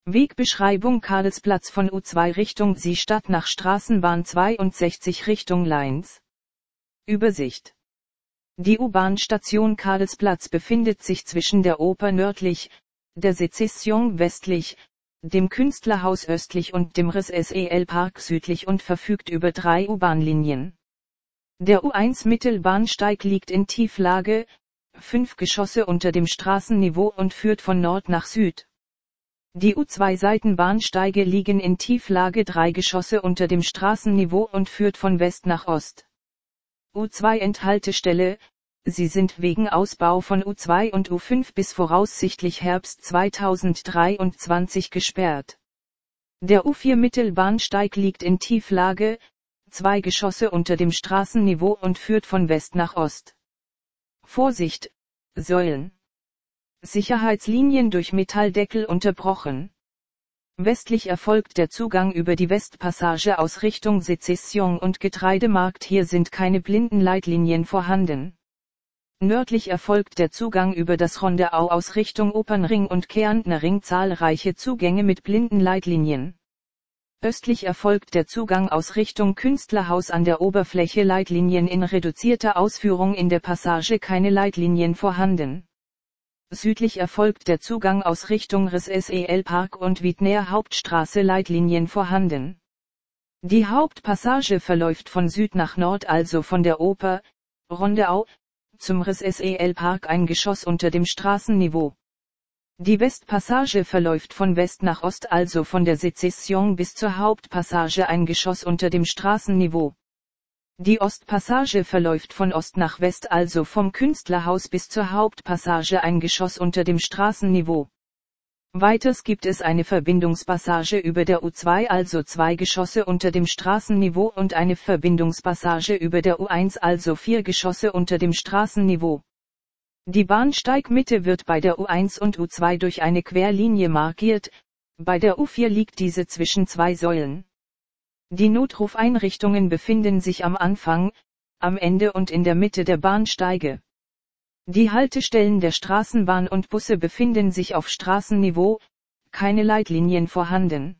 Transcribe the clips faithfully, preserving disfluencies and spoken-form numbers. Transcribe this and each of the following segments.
Wegbeschreibung Karlsplatz von U zwei Richtung Seestadt nach Straßenbahn zweiundsechzig Richtung Leins. Übersicht. Die U-Bahn-Station Karlsplatz befindet sich zwischen der Oper nördlich, der Sezession westlich, dem Künstlerhaus östlich und dem R S S E L-Park südlich und verfügt über drei U-Bahn-Linien. Der U eins Mittelbahnsteig liegt in Tieflage, fünf Geschosse unter dem Straßenniveau und führt von Nord nach Süd. Die U zwei Seitenbahnsteige liegen in Tieflage drei Geschosse unter dem Straßenniveau und führt von West nach Ost. U zwei Endhaltestelle, sie sind wegen Ausbau von U zwei und U fünf bis voraussichtlich Herbst zweitausenddreiundzwanzig gesperrt. Der U vier Mittelbahnsteig liegt in Tieflage, zwei Geschosse unter dem Straßenniveau und führt von West nach Ost. Vorsicht, Säulen. Sicherheitslinien durch Metalldeckel unterbrochen. Westlich erfolgt der Zugang über die Westpassage aus Richtung Sezession und Getreidemarkt, hier sind keine Blindenleitlinien vorhanden. Nördlich erfolgt der Zugang über das Rondeau aus Richtung Opernring und Kärntner Ring, zahlreiche Zugänge mit Blindenleitlinien. Östlich erfolgt der Zugang aus Richtung Künstlerhaus an der Oberfläche, Leitlinien in reduzierter Ausführung, in der Passage keine Leitlinien vorhanden. Südlich erfolgt der Zugang aus Richtung R S S E L-Park und Wiedner Hauptstraße, Leitlinien vorhanden. Die Hauptpassage verläuft von Süd nach Nord, also von der Oper, Rondeau, zum R S S E L-Park, ein Geschoss unter dem Straßenniveau. Die Westpassage verläuft von West nach Ost, also von der Sezession bis zur Hauptpassage, ein Geschoss unter dem Straßenniveau. Die Ostpassage verläuft von Ost nach West, also vom Künstlerhaus bis zur Hauptpassage, ein Geschoss unter dem Straßenniveau. Weiters gibt es eine Verbindungspassage über der U zwei, also zwei Geschosse unter dem Straßenniveau, und eine Verbindungspassage über der U eins, also vier Geschosse unter dem Straßenniveau. Die Bahnsteigmitte wird bei der U eins und U zwei durch eine Querlinie markiert, bei der U vier liegt diese zwischen zwei Säulen. Die Notrufeinrichtungen befinden sich am Anfang, am Ende und in der Mitte der Bahnsteige. Die Haltestellen der Straßenbahn und Busse befinden sich auf Straßenniveau, keine Leitlinien vorhanden.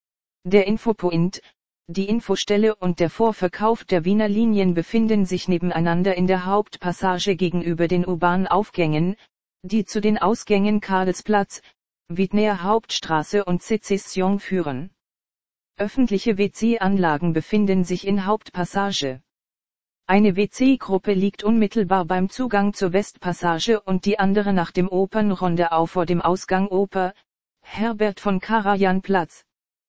Der Infopoint, die Infostelle und der Vorverkauf der Wiener Linien befinden sich nebeneinander in der Hauptpassage gegenüber den U-Bahn-Aufgängen, die zu den Ausgängen Karlsplatz, Wiedner Hauptstraße und Sezession führen. Öffentliche W C-Anlagen befinden sich in Hauptpassage. Eine W C-Gruppe liegt unmittelbar beim Zugang zur Westpassage und die andere nach dem Opernrondeau vor dem Ausgang Oper, Herbert von Karajan Platz.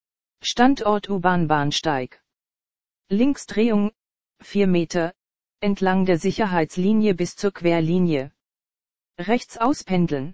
Standort U-Bahn-Bahnsteig. Linksdrehung, vier Meter, entlang der Sicherheitslinie bis zur Querlinie. Rechts auspendeln.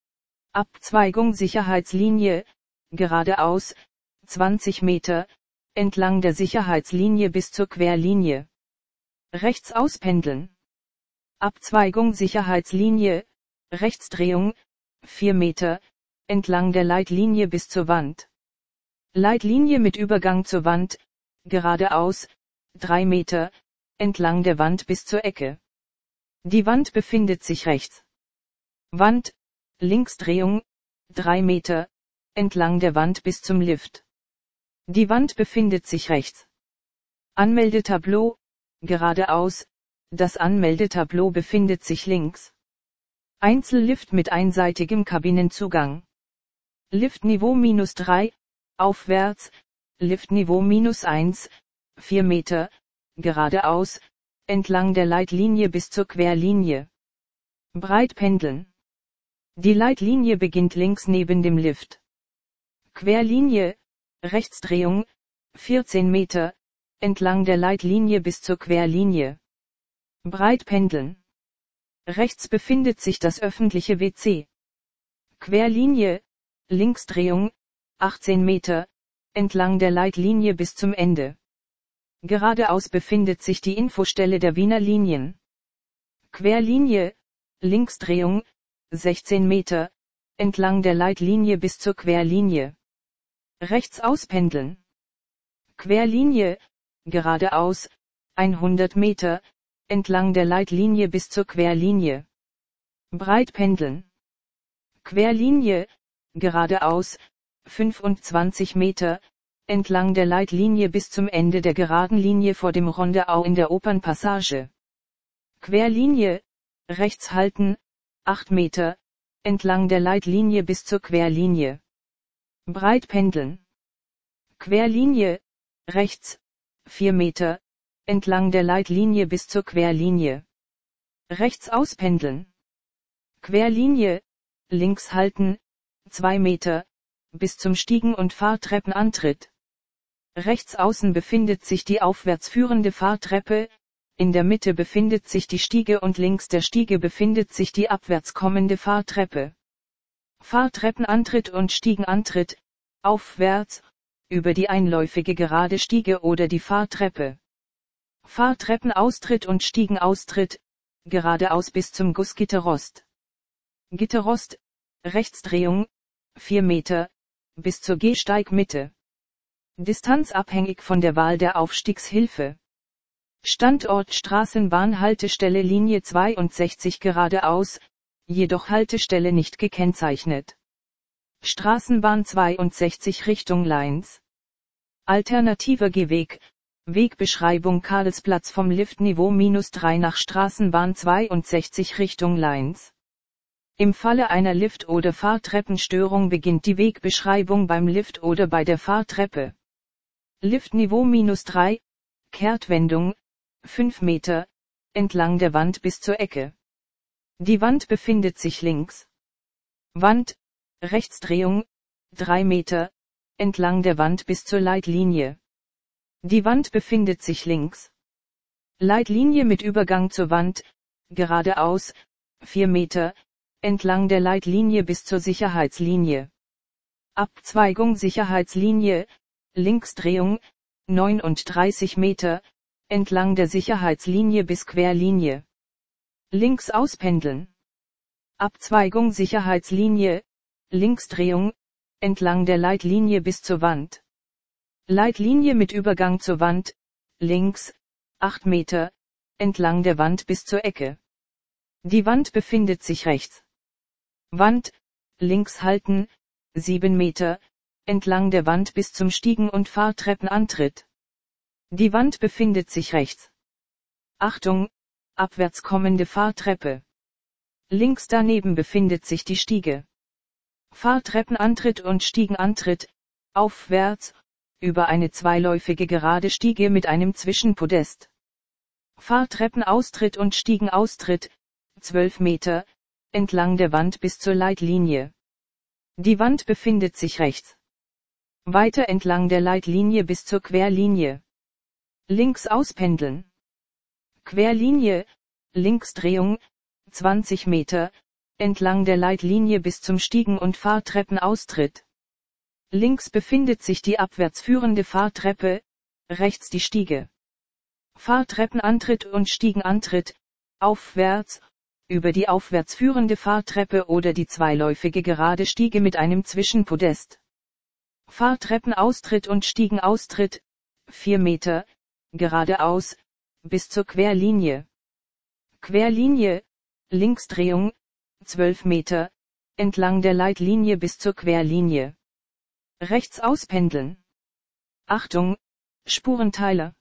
Abzweigung Sicherheitslinie, geradeaus, zwanzig Meter, entlang der Sicherheitslinie bis zur Querlinie. Rechts auspendeln. Abzweigung Sicherheitslinie, Rechtsdrehung, vier Meter, entlang der Leitlinie bis zur Wand. Leitlinie mit Übergang zur Wand, geradeaus, drei Meter, entlang der Wand bis zur Ecke. Die Wand befindet sich rechts. Wand, Linksdrehung, drei Meter, entlang der Wand bis zum Lift. Die Wand befindet sich rechts. Anmeldetableau, geradeaus, das Anmeldetableau befindet sich links. Einzellift mit einseitigem Kabinenzugang. Liftniveau minus drei, aufwärts, Liftniveau minus eins, vier Meter, geradeaus, entlang der Leitlinie bis zur Querlinie. Breit pendeln. Die Leitlinie beginnt links neben dem Lift. Querlinie, Rechtsdrehung, vierzehn Meter, entlang der Leitlinie bis zur Querlinie. Breit pendeln. Rechts befindet sich das öffentliche W C. Querlinie, Linksdrehung, achtzehn Meter, entlang der Leitlinie bis zum Ende. Geradeaus befindet sich die Infostelle der Wiener Linien. Querlinie, Linksdrehung, sechzehn Meter, entlang der Leitlinie bis zur Querlinie. Rechts auspendeln. Querlinie, geradeaus, hundert Meter, entlang der Leitlinie bis zur Querlinie. Breit pendeln. Querlinie, geradeaus, fünfundzwanzig Meter, entlang der Leitlinie bis zum Ende der geraden Linie vor dem Rondeau in der Opernpassage. Querlinie, rechts halten, acht Meter, entlang der Leitlinie bis zur Querlinie. Breit pendeln. Querlinie, rechts, vier Meter, entlang der Leitlinie bis zur Querlinie. Rechts auspendeln. Querlinie, links halten, zwei Meter, bis zum Stiegen- und Fahrtreppenantritt. Rechts außen befindet sich die aufwärts führende Fahrtreppe, in der Mitte befindet sich die Stiege und links der Stiege befindet sich die abwärts kommende Fahrtreppe. Fahrtreppenantritt und Stiegenantritt, aufwärts, über die einläufige gerade Stiege oder die Fahrtreppe. Fahrtreppenaustritt und Stiegenaustritt, geradeaus bis zum Gussgitterrost. Gitterrost, Rechtsdrehung, vier Meter, bis zur Gehsteigmitte. Distanz abhängig von der Wahl der Aufstiegshilfe. Standort Straßenbahnhaltestelle Linie zweiundsechzig geradeaus, jedoch Haltestelle nicht gekennzeichnet. Straßenbahn zweiundsechzig Richtung Leins. Alternativer Gehweg, Wegbeschreibung Karlsplatz vom Liftniveau minus drei nach Straßenbahn zweiundsechzig Richtung Leins. Im Falle einer Lift- oder Fahrtreppenstörung beginnt die Wegbeschreibung beim Lift oder bei der Fahrtreppe. Liftniveau minus drei, Kehrtwendung, fünf Meter, entlang der Wand bis zur Ecke. Die Wand befindet sich links. Wand, Rechtsdrehung, drei Meter, entlang der Wand bis zur Leitlinie. Die Wand befindet sich links. Leitlinie mit Übergang zur Wand, geradeaus, vier Meter, entlang der Leitlinie bis zur Sicherheitslinie. Abzweigung Sicherheitslinie, Linksdrehung, neununddreißig Meter, entlang der Sicherheitslinie bis Querlinie. Links auspendeln. Abzweigung Sicherheitslinie, Linksdrehung, entlang der Leitlinie bis zur Wand. Leitlinie mit Übergang zur Wand, links, acht Meter, entlang der Wand bis zur Ecke. Die Wand befindet sich rechts. Wand, links halten, sieben Meter, entlang der Wand bis zum Stiegen- und Fahrtreppenantritt. Die Wand befindet sich rechts. Achtung, abwärts kommende Fahrtreppe. Links daneben befindet sich die Stiege. Fahrtreppenantritt und Stiegenantritt, aufwärts, über eine zweiläufige gerade Stiege mit einem Zwischenpodest. Fahrtreppenaustritt und Stiegenaustritt, zwölf Meter, entlang der Wand bis zur Leitlinie. Die Wand befindet sich rechts. Weiter entlang der Leitlinie bis zur Querlinie. Links auspendeln. Querlinie, Linksdrehung, zwanzig Meter, entlang der Leitlinie bis zum Stiegen- und Fahrtreppenaustritt. Links befindet sich die abwärts führende Fahrtreppe, rechts die Stiege. Fahrtreppenantritt und Stiegenantritt, aufwärts, über die aufwärts führende Fahrtreppe oder die zweiläufige gerade Stiege mit einem Zwischenpodest. Fahrtreppenaustritt und Stiegenaustritt, vier Meter, geradeaus, bis zur Querlinie. Querlinie, Linksdrehung, zwölf Meter, entlang der Leitlinie bis zur Querlinie. Rechts auspendeln. Achtung, Spurenteiler.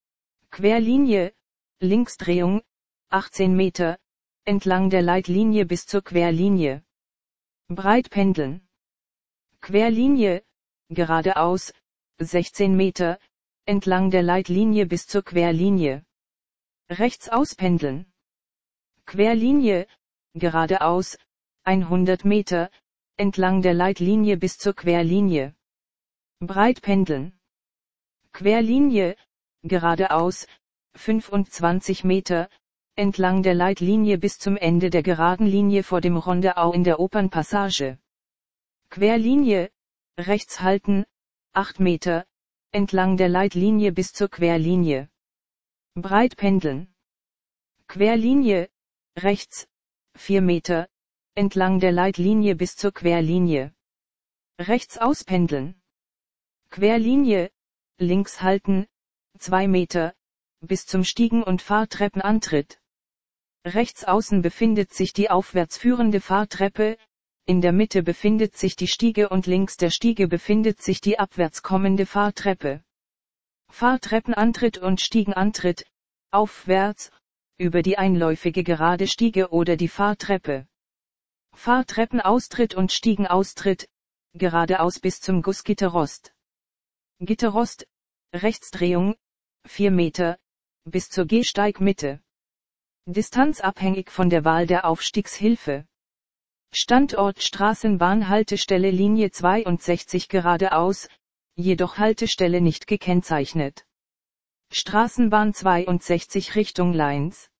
Querlinie, Linksdrehung, achtzehn Meter, entlang der Leitlinie bis zur Querlinie. Breit pendeln. Querlinie, geradeaus, sechzehn Meter, entlang der Leitlinie bis zur Querlinie. Rechts auspendeln. Querlinie, geradeaus, hundert Meter, entlang der Leitlinie bis zur Querlinie. Breit pendeln. Querlinie, geradeaus, fünfundzwanzig Meter, entlang der Leitlinie bis zum Ende der geraden Linie vor dem Rondeau in der Opernpassage. Querlinie, rechts halten, acht Meter, entlang der Leitlinie bis zur Querlinie. Breit pendeln. Querlinie, rechts, vier Meter, entlang der Leitlinie bis zur Querlinie. Rechts auspendeln. Querlinie, links halten, zwei Meter, bis zum Stiegen- und Fahrtreppenantritt. Rechts außen befindet sich die aufwärts führende Fahrtreppe, in der Mitte befindet sich die Stiege und links der Stiege befindet sich die abwärts kommende Fahrtreppe. Fahrtreppenantritt und Stiegenantritt, aufwärts, über die einläufige gerade Stiege oder die Fahrtreppe. Fahrtreppenaustritt und Stiegenaustritt, geradeaus bis zum Gussgitterrost. Gitterrost, Rechtsdrehung, vier Meter, bis zur Gehsteigmitte. Distanz abhängig von der Wahl der Aufstiegshilfe. Standort Straßenbahnhaltestelle Linie zweiundsechzig geradeaus, jedoch Haltestelle nicht gekennzeichnet. Straßenbahn zweiundsechzig Richtung Lines.